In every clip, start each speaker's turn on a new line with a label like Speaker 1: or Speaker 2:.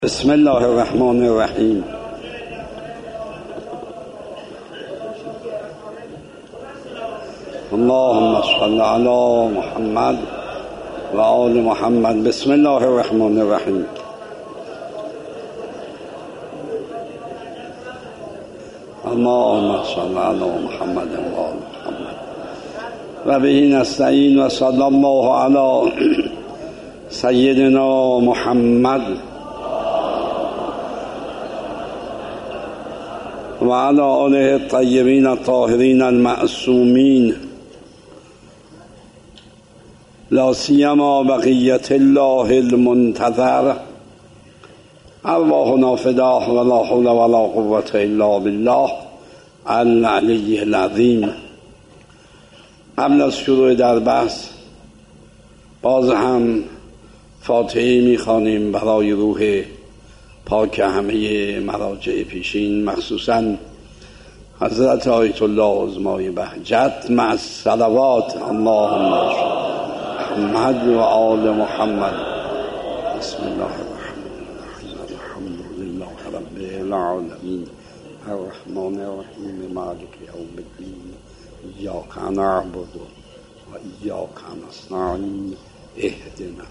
Speaker 1: بسم الله الرحمن الرحیم. اللهم صل علی محمد و آل محمد. بسم الله الرحمن الرحیم. اللهم صل علی محمد و آل محمد و به نستعین و صلی الله علی سیدنا محمد و علی آله الطیبین الطاهرین المعصومین، لا سیما بقیت الله المنتظر. ارواحنا فداه ولا حول ولا قوة الا بالله العلی العظیم. قبل از شروع در بحث باز هم فاتحه می‌خوانیم برای روح پاک همه مراجع پیشین، مخصوصا حضرت آیت الله عظمای بهجت مع الصلوات. اللهم محمد و آل محمد. بسم الله الرحمن الرحیم. الحمد لله رب العالمین الرحمن الرحیم مالک یوم الدین ایاک نعبد و ایاک نستعین اهدنا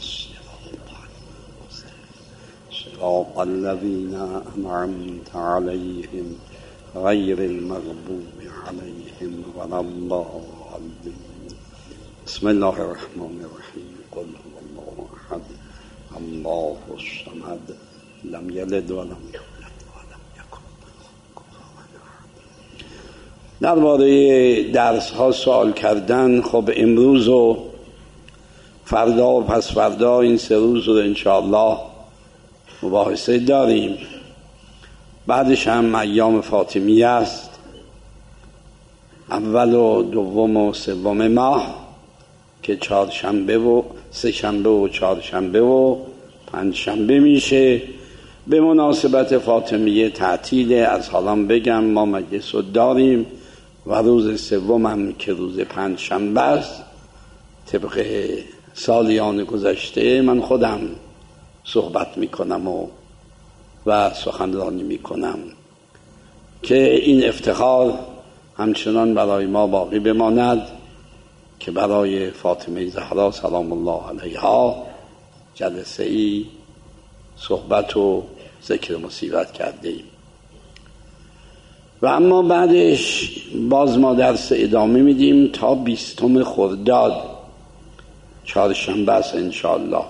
Speaker 1: صراط الذين أنعمت عليهم غير المغضوب عليهم ولا الضالين. بسم الله الرحمن الرحیم. قل هو الله احد الله الصمد لم يلد ولم يولد ولم يكن له كفوا احد. درباره درس ها سوال کردن. خب امروز و فردا و پس فردا این 3 روز رو انشاءالله مباحثه داریم. بعدش هم ایام فاطمیه است، اول و دوم و سوم ماه که 4 شنبه و 3 شنبه و 4 شنبه و 5 شنبه میشه. به مناسبت فاطمیه تعطیله. از حالا بگم ما مجلس رو داریم و روز سوم هم که روز 5 شنبه است، طبق سالیان گذشته من خودم صحبت میکنم و سخنرانی میکنم که این افتخار همچنان برای ما باقی بماند که برای فاطمه زهرا سلام الله علیها جلسه ای صحبت و ذکر مصیبت کرده ایم. و اما بعدش باز ما درس ادامه میدیم تا 20 خرداد، 4 شنبه است انشاءالله.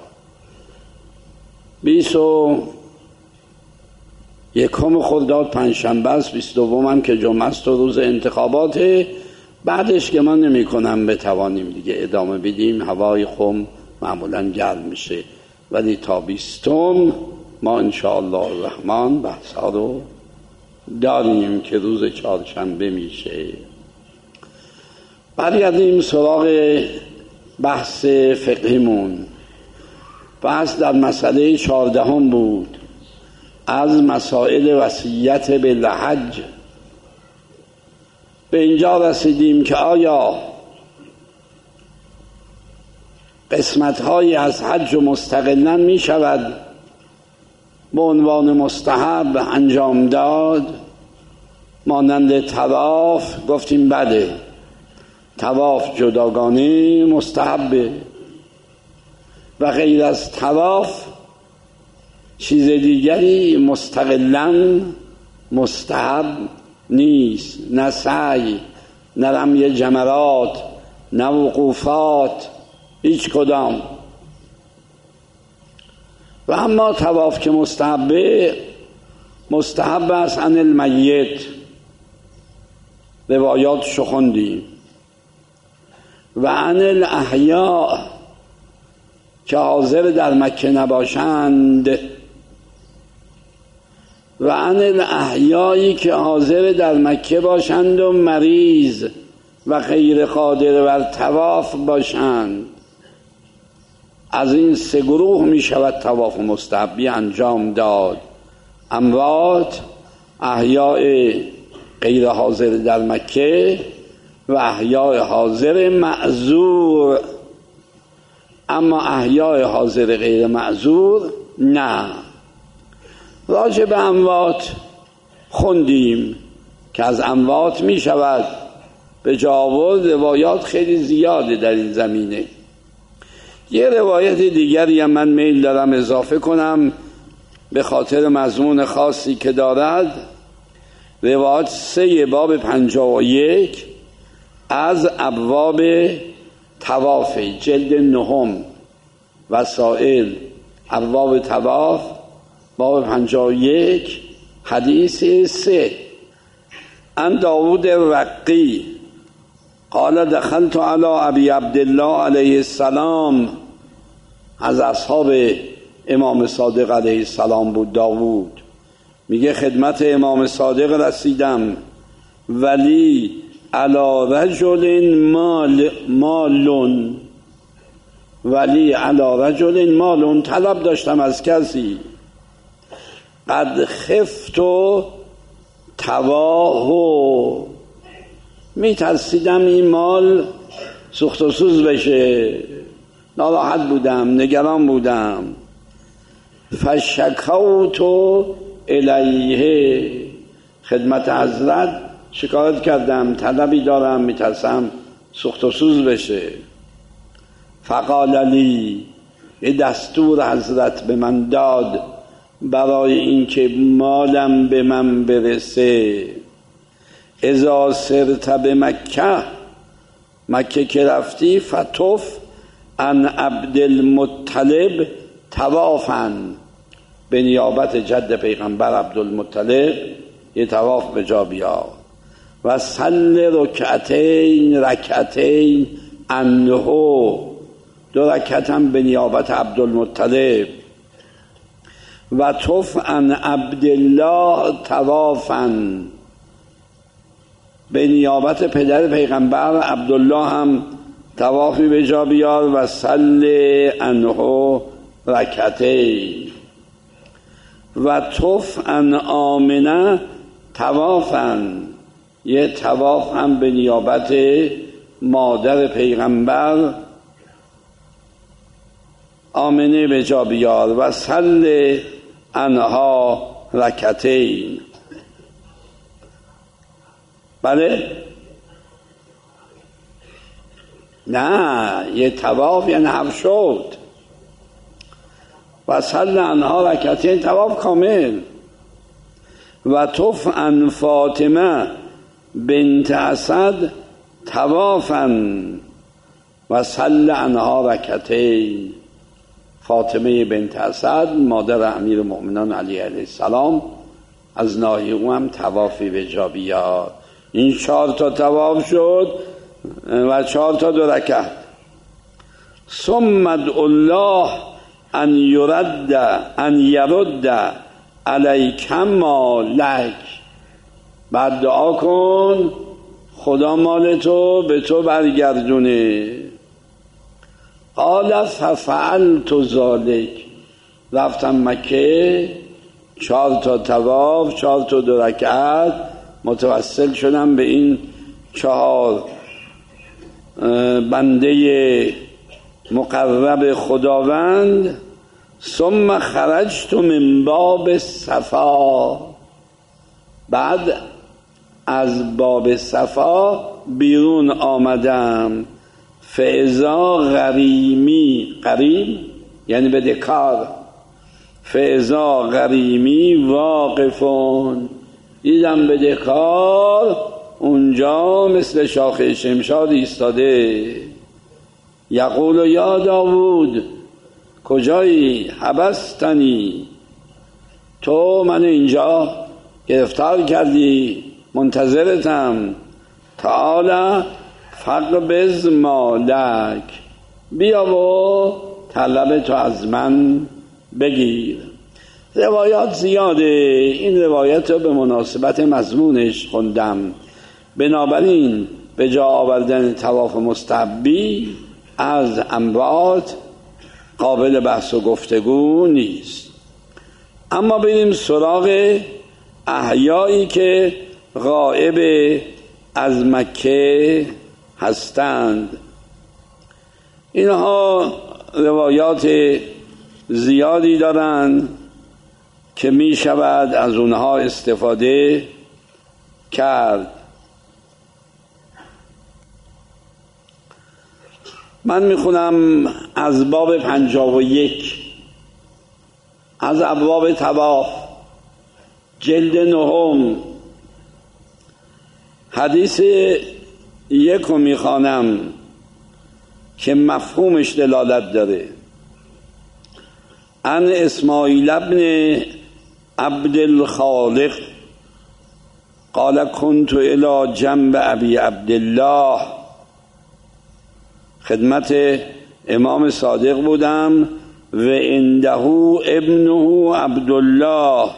Speaker 1: 21 خرداد 5 شنبه است، 22 هم که جمعه است و روز انتخاباته. بعدش که ما نمی کنم بتوانیم دیگه ادامه بدیم، هوای خم معمولا گرم میشه، ولی تا 20 ما انشاءالله الرحمن بحث ها رو داریم که روز 4 شنبه میشه. برگردیم سراغ بحث فقهیمون. بحث در مسئله 14 بود از مسائل وصیت بالحج. به اینجا رسیدیم که آیا قسمت‌هایی از حج مستقلاً می شود به عنوان مستحب انجام داد، مانند طواف؟ گفتیم بله، طواف جداگانه مستحبه و غیر از طواف چیز دیگری مستقلاً مستحب نیست. نه سعی، نه رمی جمرات، نه وقوفات، هیچ کدام. و اما طواف که مستحب است عن المیت، روایاتشو خوندیم. و عن الاحیاء که حاضر در مکه نباشند، و عن الاحیایی که حاضر در مکه باشند و مریض و غیر قادر بر طواف باشند. از این 3 گروه می شود طواف مستحبی انجام داد: اموات، احیاء غیر حاضر در مکه و احیاء حاضر معذور. اما احیاء حاضر غیر معذور نه. راجع به اموات خوندیم که از اموات می شود به جا آورد. روایات خیلی زیاده در این زمینه. یه روایت دیگری هم من میل دارم اضافه کنم به خاطر مضمون خاصی که دارد. روایت 3 باب 51 از ابواب طواف، جلد 9 وسائل ابواب طواف، باب 51 حدیث 3. عن داود رقی قال دخلت علی ابی عبدالله علیه السلام، از اصحاب امام صادق علیه السلام بود داود، میگه خدمت امام صادق رسیدم، ولی علی رجل مالون، ولی علی رجل مالون، طلب داشتم از کسی، قد خفت و تواهو، میترسیدم این مال سوخت و سوز بشه، ناراحت بودم، نگران بودم. فشکوت الیه، خدمت حضرت شکایت کردم، طلبی دارم، میترسم سوخت و سوز بشه. فقال لی، یه دستور حضرت به من داد برای اینکه مالم به من برسه. اذا سرت به مکه، مکه که رفتی، فتوف عن عبدالمطلب توافن، به نیابت جد پیغمبر عبدالمطلب یه تواف به جا بیار. و صل رکعتین عنه، 2 رکعت هم به نیابت عبدالمطلب. و طف عن عبدالله توافن، به نیابت پدر پیغمبر عبدالله هم توافی به جا بیار. و صل عنه رکعتین. و طف عن آمنه توافن، یه تواف هم به نیابت مادر پیغمبر آمنه به جا بیار. و صل عنها رکعتین. بله؟ نه، یه تواف یعنی حف شد. و صل عنها رکعتین، تواف کامل. و طف عن فاطمه بنت اسد توافن، و صل عنها رکعتین. فاطمه بنت اسد مادر امیر المؤمنین علی علیه السلام، از ناحیه او هم توافی به جا بیار. این 4 تا تواف شد و 4 تا 2 رکعت. ثم ادعو الله ان یرد علیک ما لک، بعد دعا کن خدا مال تو به تو برگردونه. قال ففعلت ذلک، رفتم مکه، 4 تا تواف، 4 تا 2 رکعت، متوسل شدم به این 4 بنده مقرب خداوند. ثم خرجت من باب صفا، بعد از باب صفا بیرون آمدم. فاذا غریمی، غریم یعنی بدهکار، فاذا غریمی واقفون، دیدم بدهکار اونجا مثل شاخه شمشاد ایستاده. یقول یا داوود، کجایی؟ حبستنی، تو من اینجا گرفتار کردی، منتظرتم. تعالی فقبض مالک، بیا و طلب تو از من بگیر. روایات زیاده، این روایت رو به مناسبت مضمونش خوندم. بنابراین به جا آوردن طواف مستحبی از اموات قابل بحث و گفتگو نیست. اما بریم سراغ احیایی که غائب از مکه هستند. اینها روایات زیادی دارند که می شود از اونها استفاده کرد. من میخونم از باب 51 از ابواب طواف جلد 9 حدیث 1 رو میخوانم که مفهومش دلالت داره. عن اسماعیل ابن عبد الخالق قال كنت الى جنب ابي عبدالله، خدمت امام صادق بودم و عنده ابنه عبدالله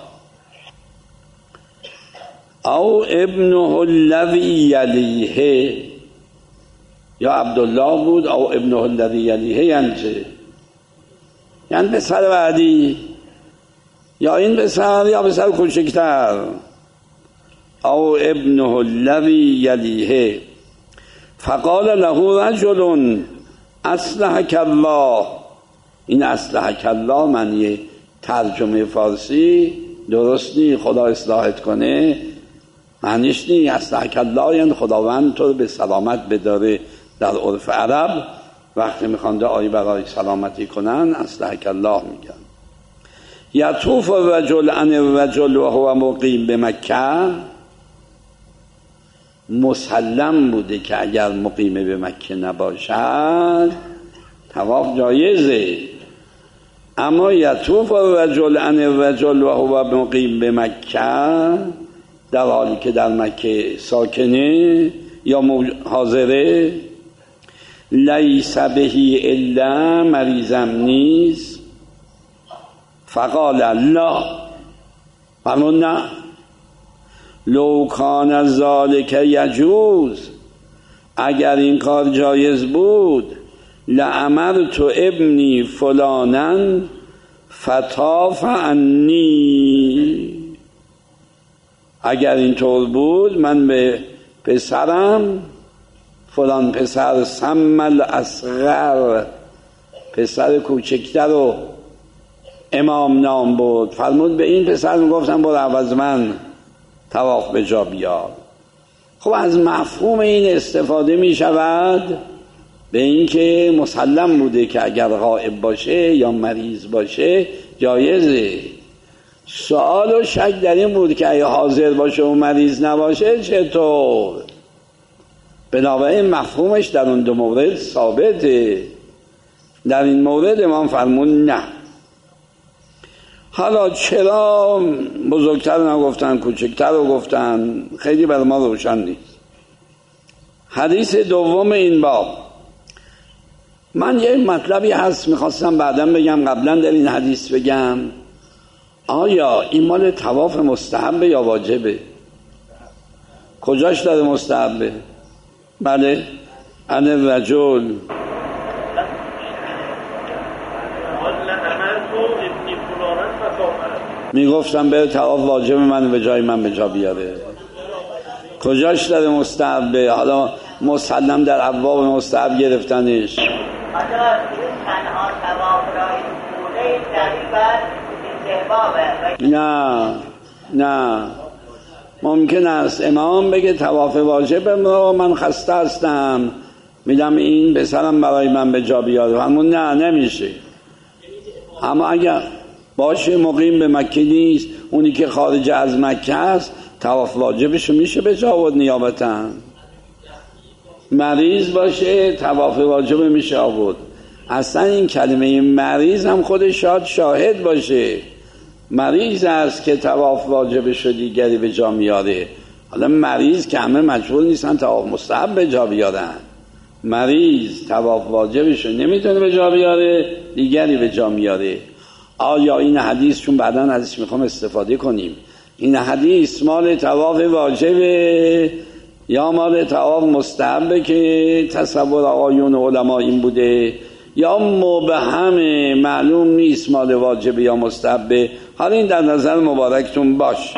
Speaker 1: او ابنه الذی یلیه، یا عبدالله بود او ابنه الذی یلیه، یعنی چه؟ یعنی پسر بعدی، یا این پسر یا پسر کوچکتر، او ابنه الذی یلیه. فقال له رجل اصلحک الله، این اصلحک الله معنی ترجمه فارسی درست نی، خدا اصلاحت کنه معنیش نی. اصلحک الله یعنی خداوند تو رو به سلامت بداره. در عرف عرب وقتی میخوان دعایی برای سلامتی کنن اصلحک الله میگن. یطوف الرجل عن الرجل و هو مقیم به مکه، مسلم بوده که اگر مقیم به مکه نباشد طواف جایزه، اما یطوف الرجل عن الرجل و هو مقیم به مکه، در حالی که در مکه ساکنه یا حاضره، لیس بهی الا مریضم نیست. فقال الله، فرمود نه، لو کان ذلک یجوز، اگر این کار جایز بود، لامرت ابنی فلانا فطاف عنی، اگر اینطور بود من به پسرم فلان پسر سم الاصغر، پسر کوچکتر رو امام نام بود، فرمود به این پسر میگفتم برو عوض من طواف به جا بیار. خب از مفهوم این استفاده می شود به این که مسلم بوده که اگر غائب باشه یا مریض باشه جایزه. سوال و شک در این بود که اگه حاضر باشه و مریض نباشه چطور؟ بنابراین مفهومش در اون دو مورد ثابته. در این مورد امام فرمون نه. حالا چرا بزرگتر نگفتن کوچکتر رو گفتن خیلی بر ما روشن نیست. حدیث دوم این باب، من یه مطلبی هست میخواستم بعداً بگم، قبلا در این حدیث بگم. آیا این مال طواف مستحبه یا واجبه؟ کجاش داره مستحبه؟ بله، ان الرجل میگفتم به طواف واجب من به جای من به جا بیاره. کجاش داره مستحبه؟ حالا مسلم در ابواب مستحب گرفتنش. نه ممکن است امام بگه طواف واجب من خسته هستم میدم این پسرم برای من به جا بیاره، همون نه نمیشه. اما اگر باشه مقیم به مکه نیست، اونی که خارج از مکه است طواف واجبشو میشه به جا آورد نیابتاً. مریض باشه طواف واجب میشه آورد. اصلا این کلمه مریض هم خودش شاهد باشه، مریض است که طواف واجبشو دیگری به جا میاره. حالا مریض که همه مجبور نیستن طواف مستحب به جا بیارن، مریض طواف واجبشو نمیتونه به جا بیاره دیگری به جا میاره. آیا این حدیث، چون بعداً ازش میخوام استفاده کنیم، این حدیث مال طواف واجبه یا مال طواف مستحبه که تصور آقایون علما این بوده، یا مبهمه معلوم نیست مال واجبه یا مستحبه؟ حالا این در نظر مبارکتون باش.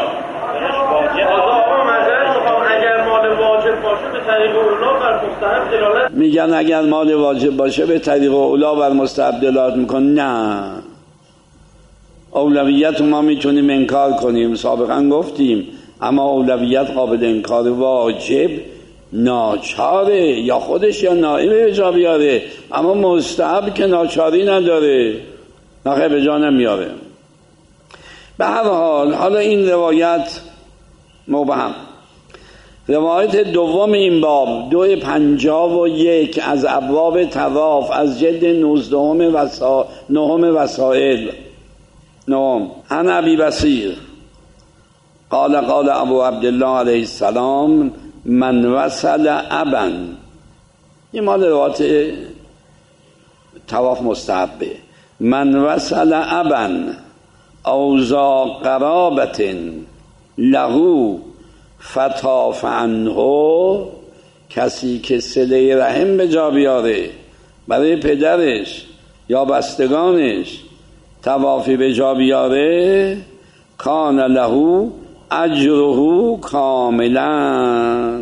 Speaker 1: میگن اگر مال واجب باشه به طریق اولا بر مستحب دلالت میکن. نه، اولویت ما میتونیم انکار کنیم، سابقا گفتیم، اما اولویت قابل انکار واجب ناچاره، یا خودش یا نائب به جا بیاره، اما مستحب که ناچاری نداره، نخیر به جا نمیاره. به هر حال حالا این روایت مبهم. روایت دوم این باب 251 از ابواب طواف از جلد 19 وسائل نهم. عن ابی بصیر قال قال ابو عبدالله علیه السلام من وصل ابا. این مال روایت طواف مستحبه. من وصل ابا او ذا قرابت له فطاف عنه، کسی که صله رحم به جا بیاره برای پدرش یا بستگانش طوافی به جا بیاره، کان له اجره کاملا،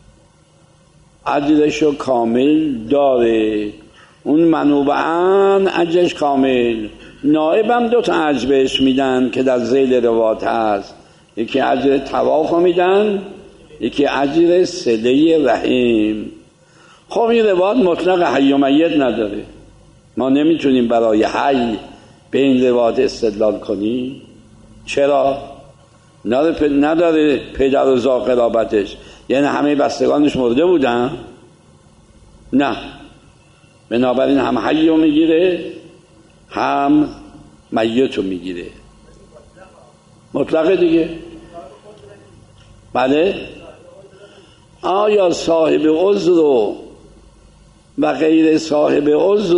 Speaker 1: اجرشو کامل داره، اون منوبعا اجرش کامل. نائبم 2 تا اجر بهش میدن که در ذیل روایت هست، یکی اجر طواف میدن، یکی اجر صله رحم. خب این روایت مطلق حی و میت نداره، ما نمیتونیم برای حی به این روایت استدلال کنیم. چرا؟ نداره پدر و ذا قرابتش، یعنی همه بستگانش مرده بودن؟ نه، بنابراین هم حی رو میگیره هم میت رو میگیره. مطلقه دیگه. بله. آیا صاحب عذر و غیر صاحب عذر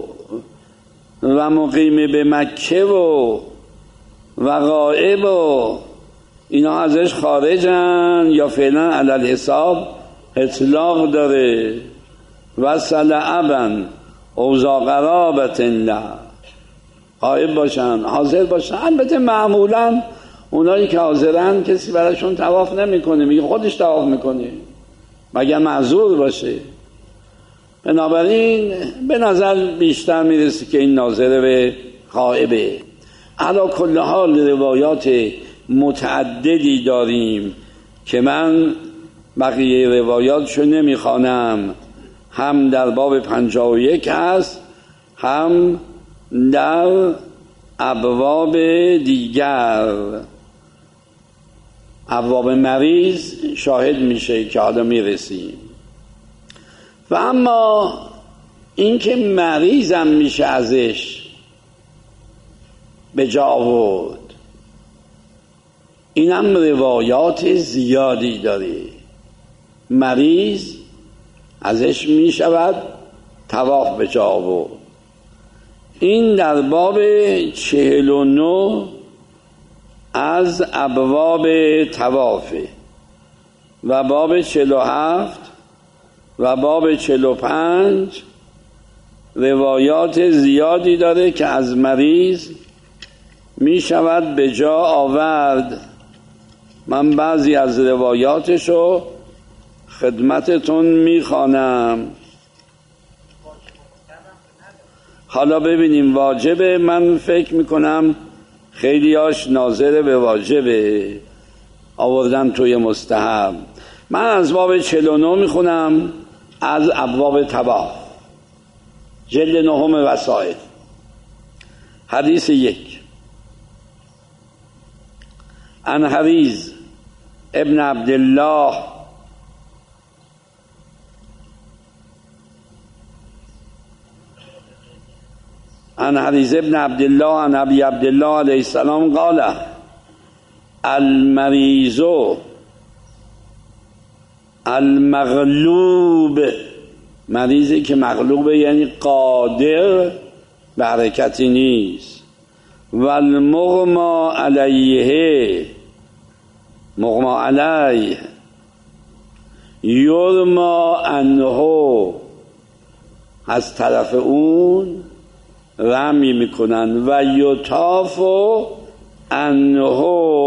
Speaker 1: و مقیم به مکه و غائب اینا ازش خارجن یا فعلا علی الحساب اطلاق داره؟ وصل ابا او ذا قرابت له، غائب باشن حاضر باشن. البته معمولا اونایی که حاضرن کسی براشون طواف نمیکنه، میگه خودش طواف میکنه مگر معذور باشه. بنابراین به نظر بیشتر میرسه که این ناظر به غائبه. علی کل حال روایات متعددی داریم که من بقیه روایاتشو نمیخوانم، هم در باب 51 هست هم در ابواب دیگر. ابواب مریض شاهد میشه که حالا میرسیم. و اما این که مریضم میشه ازش به جا آورد، اینم روایات زیادی داره. مریض ازش میشود طواف به جا آورد. این در باب 49 از ابواب طوافه و باب 47 و باب 45 روایات زیادی داره که از مریض می شود به جا آورد. من بعضی از روایاتشو خدمتتون می خوانم. حالا ببینیم واجبه. من فکر می کنم خیلیاش ناظر به واجبه آوردن توی مستحب. من از باب 49 می خونم از ابواب طواف، جلد 9 وسائل. حدیث 1 عن حریز ابن عبدالله عن حریز ابن عبدالله عن ابی عبدالله علیه السلام قال المریض المغلوب، مریضی که مغلوبه یعنی قادر به حرکتی نیست، و المغما علیه، مغما علیه، یرما عنه، از طرف اون رمی میکنن، و یطاف عنه،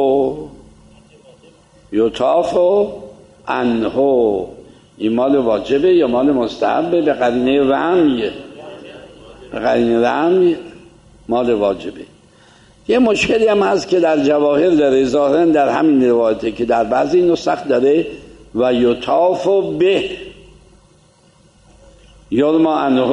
Speaker 1: یطاف عنه. این مال واجبه یا مال مستحبه؟ به قرینه رمیه، به قرینه رمی مال واجبه. یه مشکلی هم هست که در جواهر داره، ظاهرا در همین روایته که در بعضی نسخ داره و یطاف به یرما عنه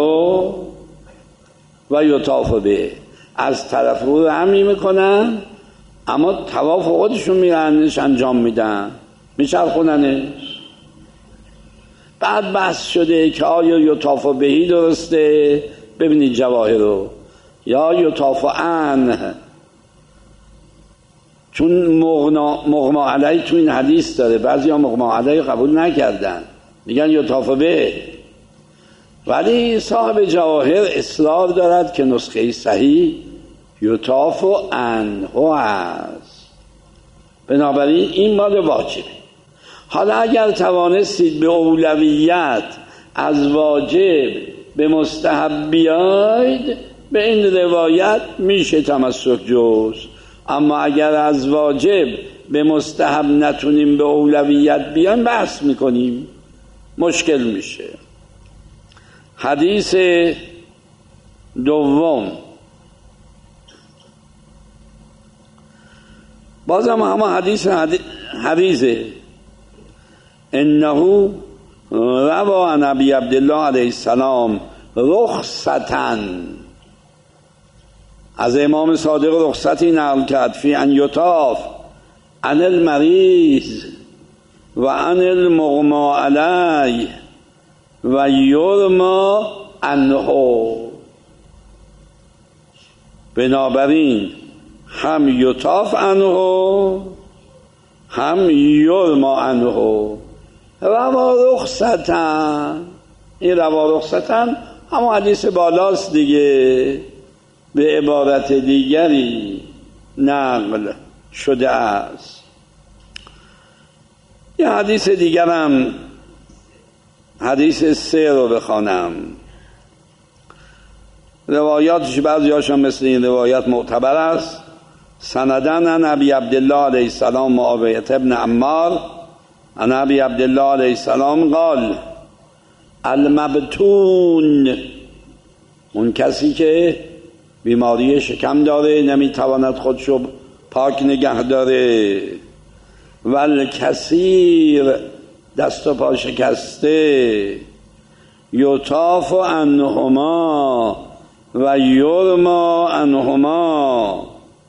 Speaker 1: و یطاف به، از طرف رو هم میکنن اما طواف خودشون میرنش انجام میدن، میچرخوننش. بعد بحث شده که آیا یطاف بهی درسته، ببینید جواهر رو، یا یطاف عنه، چون مغما علیه تو این حدیث داره، بعضی ها مغما علیه قبول نکردن میگن یطاف به، ولی صاحب جواهر اصرار دارد که نسخه صحیح یطاف عنه است، بنابراین این مال واجبه. حالا اگر توانستید به اولویت از واجب به مستحب بیاید، به این روایت میشه تمسک جز، اما اگر از واجب به مستحب نتونیم به اولویت بیایم بحث میکنیم، مشکل میشه. حدیث دوم بازم همه حدیثه انه روا عن ابی عبدالله علیه السلام رخصتن، از امام صادق رخصتی نقل کرد فی ان یطاف عن المریض و عن المغما علیه و یرما عنه، بنابراین هم یطاف عنه هم یرما عنه. روا رخصتن، این روا رخصتن همون حدیث بالاست دیگه، به عبارت دیگری نقل شده است. یه حدیث دیگرم، حدیث 3 رو بخوانم. روایاتش بعضی هاشون مثل این روایت معتبر است. سندن عن ابی عبدالله علیه السلام معاویه ابن عمار عن ابی عبدالله علیه السلام قال المبتون، اون کسی که بیماری شکم داره نمیتواند خودشو پاک نگه داره، والکثیر دست و پا شکسته، یطاف عنهما و یرما عنهما،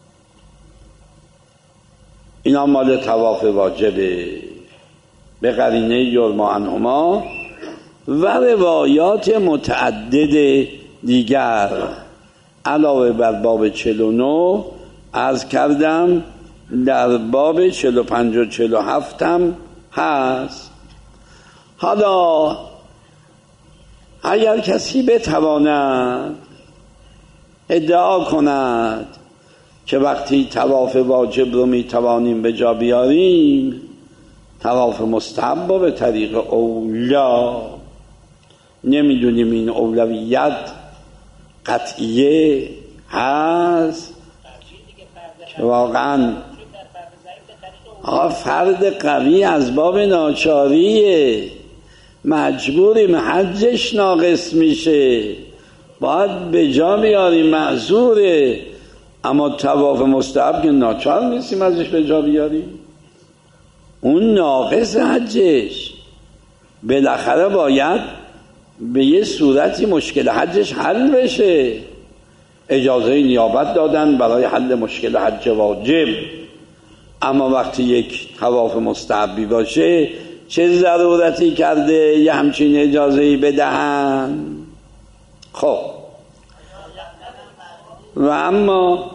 Speaker 1: اینا مال طواف واجبه به قرینه یرما عنهما و روایات متعدد دیگر علاوه بر باب 49 عرض کردم در باب 45 و 47 هم هست. حالا اگر کسی بتواند ادعا کند که وقتی طواف واجب رو میتوانیم به جا بیاریم، طواف مستحب به طریق اولا، نمیدونیم این اولویت قطعیه هست که واقعا فرد قوی از باب ناچاریه، مجبوریم، حجش ناقص میشه، باید به جا بیاریم، معذوره. اما طواف مستحب که ناچار نیستیم ازش به جا بیاریم، اون ناقص حجش، بالاخره باید به یه صورتی مشکل حجش حل بشه. اجازه نیابت دادن برای حل مشکل حج واجب، اما وقتی یک طواف مستحبی باشه چه ضرورتی کرده یه همچین اجازه‌ای بدهن؟ خب و اما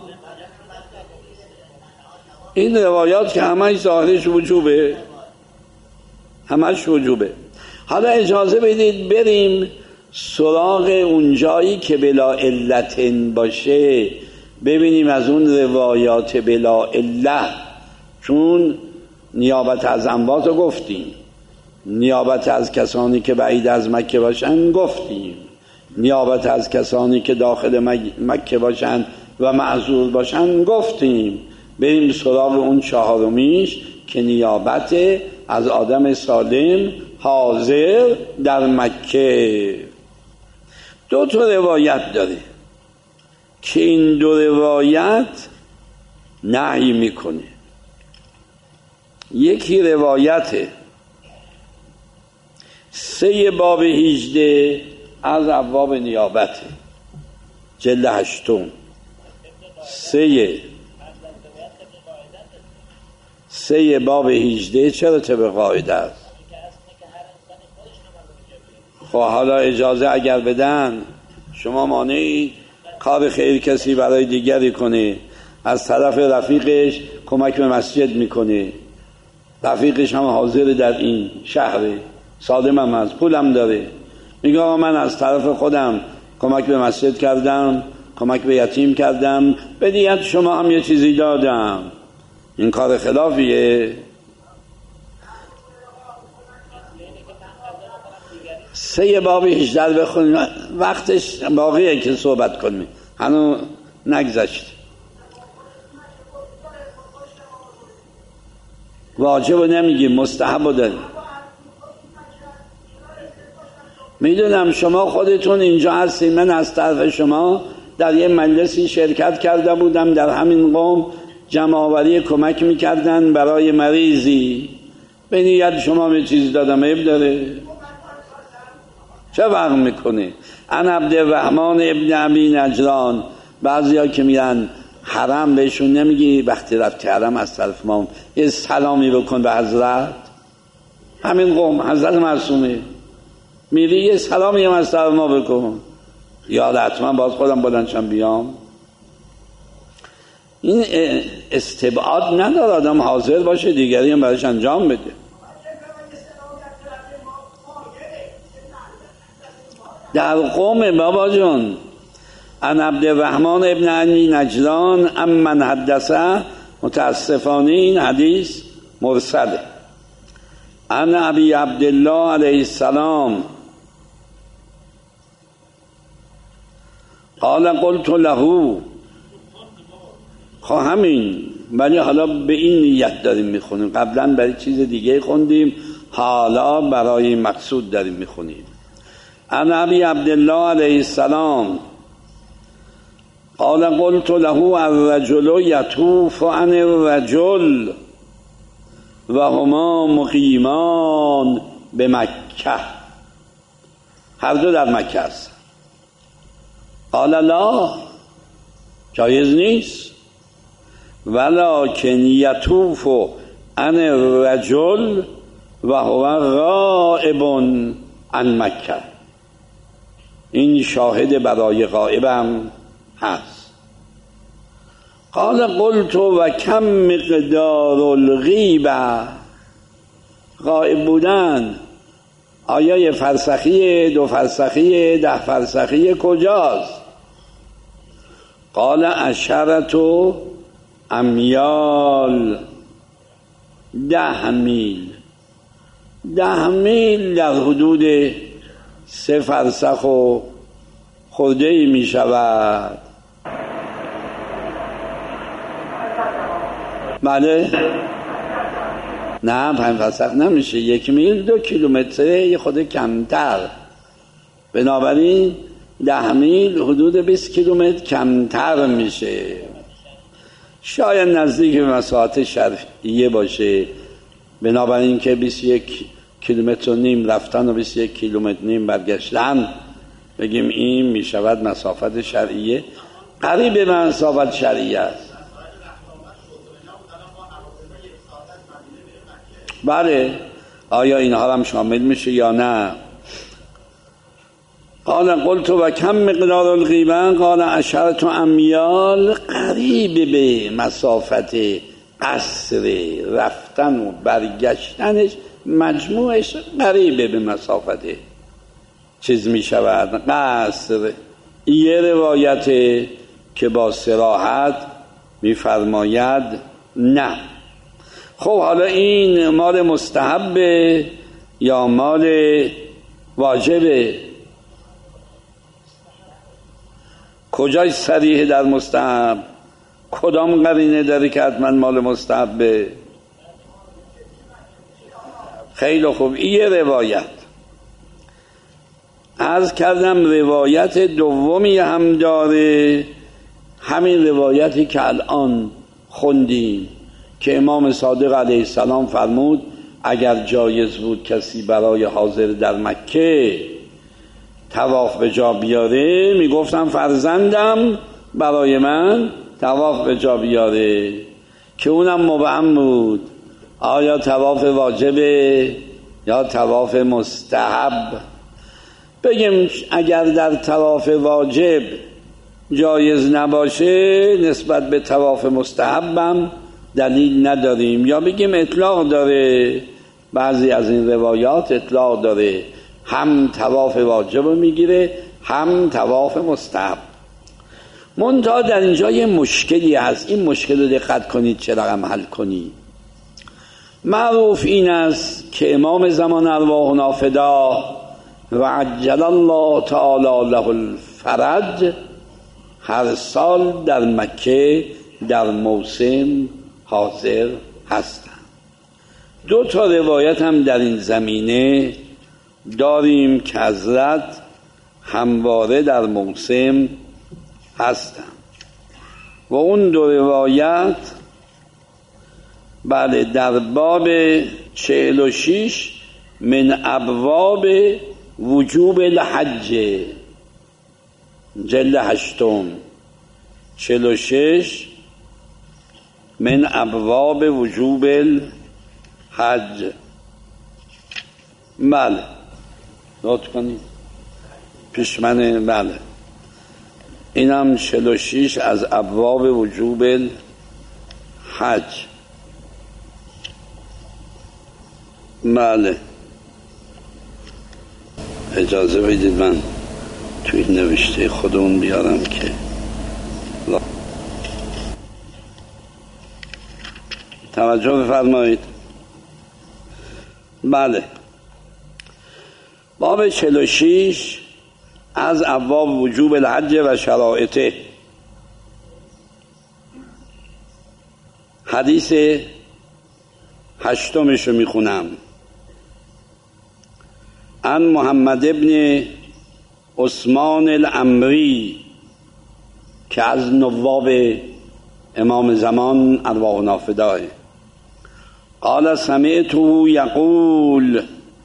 Speaker 1: این روایات که همش ظاهرش وجوبه، همش وجوبه. حالا اجازه بدید بریم سراغ اون جایی که بلا علتن باشه، ببینیم از اون روایات بلا علت، چون نیابت از اموات رو گفتیم، نیابت از کسانی که بعید از مکه باشن گفتیم، نیابت از کسانی که داخل مکه باشن و معذور باشن گفتیم. بریم سراغ اون چهارمیش که نیابت از آدم سالم حاضر در مکه. 2 روایت داره که این 2 روایت نهی میکنه. یکی روایت 3 باب 18 از ابواب نیابت جلد 8 3 باب 18 چرا طبق قاعده است؟ خب حالا اجازه اگر بدن شما مانعید کار خیر کسی برای دیگری کنه، از طرف رفیقش کمک به مسجد میکنه، رفیقش هم حاضر در این شهره، سالم هم از پولم داره، میگه آقا من از طرف خودم کمک به مسجد کردم، کمک به یتیم کردم، به دیت شما هم یه چیزی دادم. این کار خلافیه؟ 3 باب 18 بخونیم، وقتش باقیه که صحبت کنیم، هنوز نگذشت. واجب رو نمیگیم، مستحب رو داریم. میدونم شما خودتون اینجا هستید، من از طرف شما در یه مجلسی شرکت کرده بودم، در همین قوم جمع‌آوری کمک میکردن برای مریضی، به نیت شما یه چیز دادم، عیب داره؟ چه فرق میکنه؟ ان عبدالرحمن ابن ابی نجران، بعضیا که میرن حرم بهشون نمیگی وقتی رفتی حرم از طرف ما یه سلامی بکن به حضرت؟ همین قوم حضرت معصومه، میری یه سلامی هم از طرف ما بکن. یاد حتما باز خودم بلندشم بیام. این استبعاد نداره، آدم حاضر باشه دیگری هم برایش انجام بده. در قوم بابا جون ان عبدالرحمن ابن ابی نجران ام من حدثه، متاسفانه این حدیث مرسله. ان ابی عبدالله علیه السلام قال قلت له، خب همین، ولی حالا به این نیت داریم میخونیم، قبلا برای چیز دیگه خوندیم، حالا برای مقصود داریم میخونیم. ان ابی عبدالله علیه السلام قال قلت له الرجل یطوف عن الرجل و هما مقیمان به مکه، هر دو در مکه است. قال لا، جایز نیست. ولکن یطوف عن الرجل و هو غائب عن مکه، این شاهد برای غائبم هست. قال قلت و کم مقدار الغیبه، غائب بودن آیا 1 فرسخی، 2 فرسخی، 10 فرسخی کجاست؟ قال 10 امیال، 10 میل. 10 میل در حدود 3 فرسخ و خرده‌ای می شود. بله؟ نه 5 فرسخ نمیشه، 1 میل 2 کیلومتر، یه خود کمتر. بنابراین 10 میل حدود 20 کیلومتر کمتر میشه. شاید نزدیک به مساحت شرعیه باشه، بنابراین که 21 کیلومتر و نیم رفتن و 21 کیلومتر نیم برگشتن، بگیم این میشود مسافت شرعیه، قریب به مسافت شرعیه است. بله، آیا اینها هم شامل میشه یا نه؟ قال قلت و کم مقدار الغیبه، قال 10 امیال، قریب به مسافت قصر رفتن و برگشتنش، مجموعش قریب به مسافت چیز می شود قصر. یه روایت که با صراحت می فرماید نه. خب حالا این مال مستحبه یا مال واجبه؟ کجای صریح در مستحب؟ کدام قرینه داره که حتما مال مستحبه؟ خیلی خوب، این روایت عرض کردم روایت دومی هم داره، همین روایتی که الان خوندیم که امام صادق علیه السلام فرمود اگر جایز بود کسی برای حاضر در مکه طواف به جا بیاره میگفتم فرزندم برای من طواف به جا بیاره، که اونم مبهم بود آیا طواف واجبه یا طواف مستحب. بگیم اگر در طواف واجب جایز نباشه نسبت به طواف مستحبم دلیل نداریم، یا بگیم اطلاق داره، بعضی از این روایات اطلاق داره، هم طواف واجب میگیره هم طواف مستحب. منتها در اینجا یه مشکلی هست، این مشکل رو دقت کنید چه رقم حل کنید. معروف این است که امام زمان ارواحنا فدا و عجل الله تعالی له الفرج هر سال در مکه در موسم حاضر هستند. دو تا روایت هم در این زمینه داریم که حضرت همواره در موسم هستند و اون دو روایت بله در باب 46 من ابواب وجوب الحج جلد 8 46 من ابواب وجوب الحج. بله نوت کنید پیش من. بله اینم 46 از ابواب وجوب الحج. بله اجازه بدید من توی نوشته خودمون بیارم که توجه بفرمایید. بله باب 46 از ابواب وجوب الحج و شرائطه. حدیث 8 رو میخونم. عن محمد ابن عثمان العمری که از نواب امام زمان ارواحنا فداه قال سمعته یقول،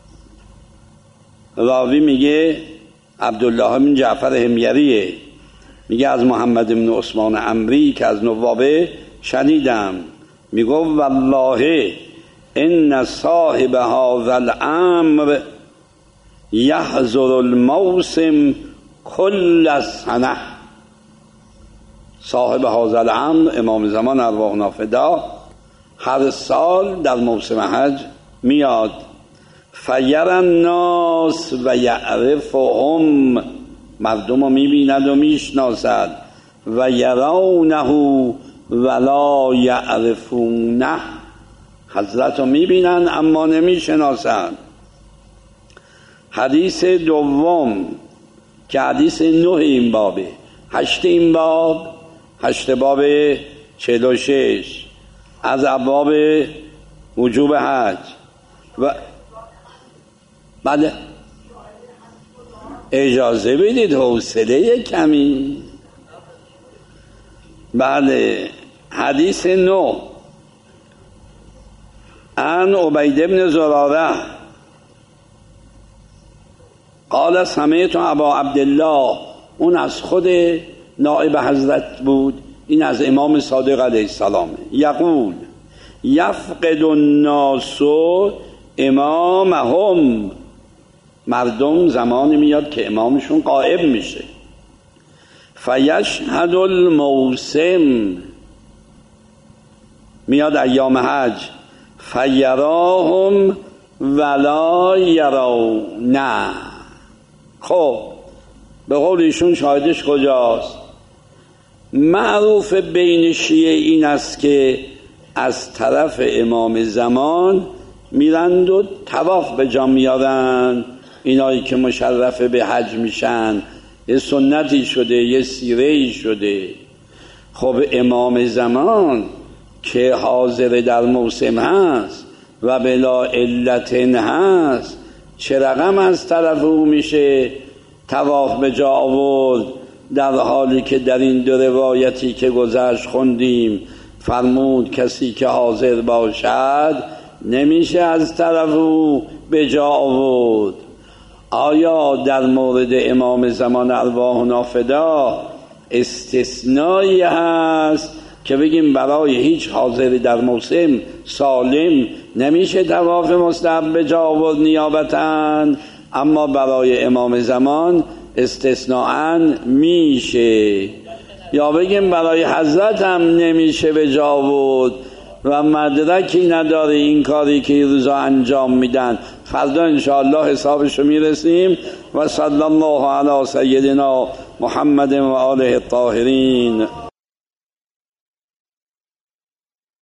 Speaker 1: راوی میگه عبدالله بن جعفر حمیریه، میگه از محمد بن عثمان عمری که از نوابه شنیدم میگه والله ان صاحب هذا الامر یحضر الموسم کل سنه. صاحب هذا الامر امام زمان ارواحنا فدا هر سال در موسم حج میاد. فیر الناس و یعرفهم، مردم رو میبیند و میشناسد. و یرونه ولا یعرفونه، حضرت رو میبینن اما نمیشناسن. حدیث دوم که حدیث 9 این بابه، 8 این باب، 8 باب 46 از ابواب وجوب حج. و بله اجازه بدید حوصله کمی. بله حدیث 9 عن عبید بن زراره قال سمعت ابا عبدالله، اون از خود نائب حضرت بود، این از امام صادق علیه السلام، یقول یفقد الناس امامهم، مردم زمانی میاد که امامشون غائب میشه. فیشهد الموسم، میاد ایام حج، فیراهم ولا یرونه. خب به قول ایشون شاهدش کجاست؟ معروف بین شیعه این است که از طرف امام زمان میرند و طواف به جا میارن، اینایی که مشرف به حج میشن، یه سنتی شده، یه سیره‌ای شده. خب امام زمان که حاضر در موسم هست و بلا علت هست، چه رقم از طرف او میشه طواف به جا آورد، در حالی که در این دو روایتی که گذشت خوندیم فرمود کسی که حاضر باشد نمیشه از طرف او به جا آورد. آیا در مورد امام زمان ارواحنا فدا استثنایی هست که بگیم برای هیچ حاضری در موسم سالم نمیشه طواف مستحب به جا آورد نیابتاً، اما برای امام زمان استثناءً میشه؟ یا بگیم برای حضرت هم نمیشه به جا آورد و مدرکی نداره این کاری که این روزا انجام میدن؟ فردا انشاءالله حسابشو میرسیم. و صلی الله علی سیدنا محمد و آله الطاهرین.